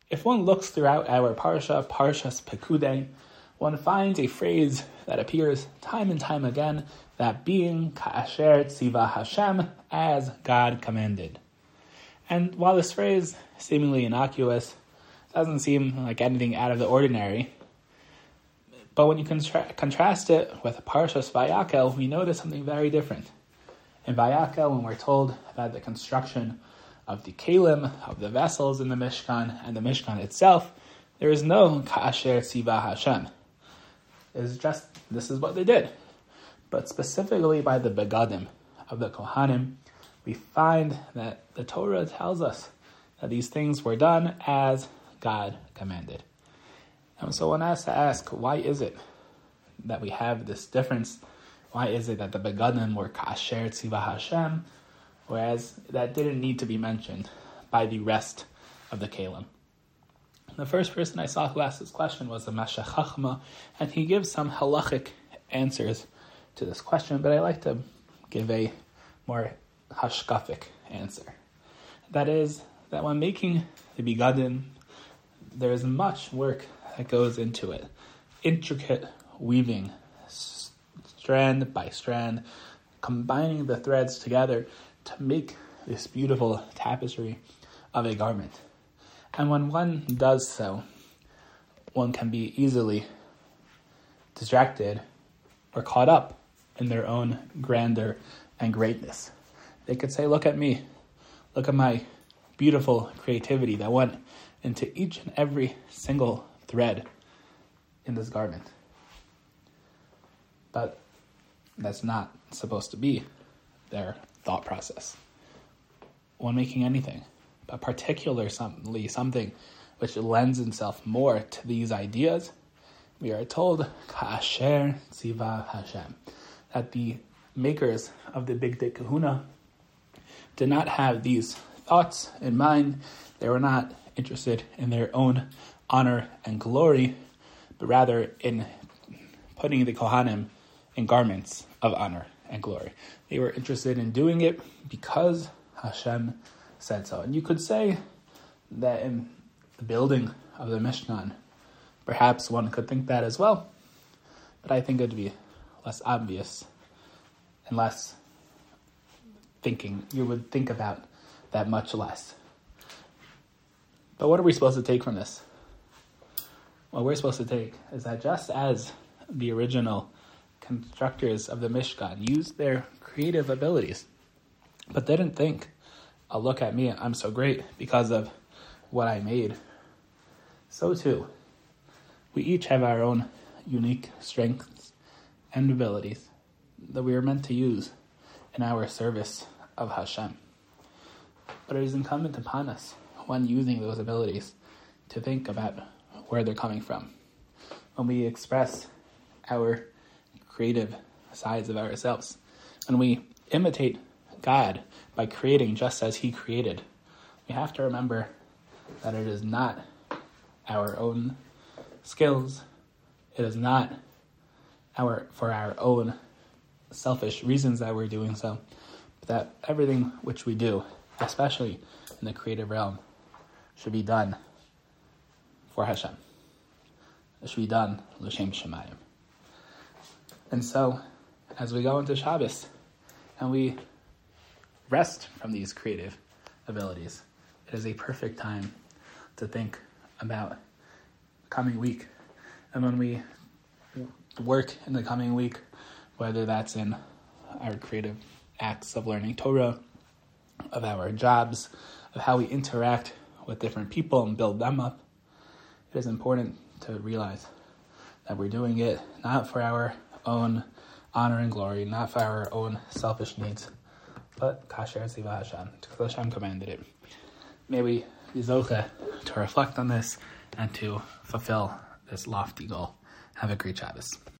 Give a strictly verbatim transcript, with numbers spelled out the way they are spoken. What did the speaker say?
If one looks throughout our parsha, Parshas Pekudei, one finds a phrase that appears time and time again, that being Ka'asher Tziva Hashem, as God commanded. And while this phrase, seemingly innocuous, doesn't seem like anything out of the ordinary, but when you contra- contrast it with Parshas Vayakel, we notice something very different. In Vayakel, when we're told about the construction of the kelim, of the vessels in the Mishkan, and the Mishkan itself, there is no Ka'asher Tziva Hashem. It's just, this is what they did. But specifically by the begadim of the Kohanim, we find that the Torah tells us that these things were done as God commanded. And so one has to ask, why is it that we have this difference? Why is it that the begadim were Ka'asher Tziva Hashem, whereas that didn't need to be mentioned by the rest of the kelim? The first person I saw who asked this question was the Meshech Chachma, and he gives some halachic answers to this question, but I like to give a more hashkafic answer. That is, that when making the begadim, there is much work that goes into it. Intricate weaving, strand by strand, combining the threads together to make this beautiful tapestry of a garment. And when one does so, one can be easily distracted or caught up in their own grandeur and greatness. They could say, look at me, look at my beautiful creativity that went into each and every single thread in this garment. But that's not supposed to be their thought process when making anything, but particularly something which lends itself more to these ideas. We are told, Ka'asher Tziva Hashem, that the makers of the Bigdei Kehuna did not have these thoughts in mind. They were not interested in their own honor and glory, but rather in putting the Kohanim in garments of honor and glory. They were interested in doing it because Hashem said so. And you could say that in the building of the Mishkan, perhaps one could think that as well, but I think it would be less obvious and less thinking. You would think about that much less. But what are we supposed to take from this? What we're supposed to take is that just as the original constructors of the Mishkan used their creative abilities, but they didn't think, oh, look at me, I'm so great because of what I made, so too, we each have our own unique strengths and abilities that we are meant to use in our service of Hashem. But it is incumbent upon us, when using those abilities, to think about where they're coming from. When we express our creative sides of ourselves, when we imitate God by creating just as He created, we have to remember that it is not our own skills, it is not our for our own selfish reasons that we're doing so, but that everything which we do, especially in the creative realm, should be done for Hashem. It should be done l'shem shemayim. And so, as we go into Shabbos and we rest from these creative abilities, it is a perfect time to think about coming week. And when we work in the coming week, whether that's in our creative acts of learning Torah, of our jobs, of how we interact with different people and build them up, it is important to realize that we're doing it not for our own honor and glory, not for our own selfish needs, but Kasher Tziva Hashem, because Hashem commanded it. May we be zocheh to reflect on this and to fulfill this lofty goal. Have a great Shabbos.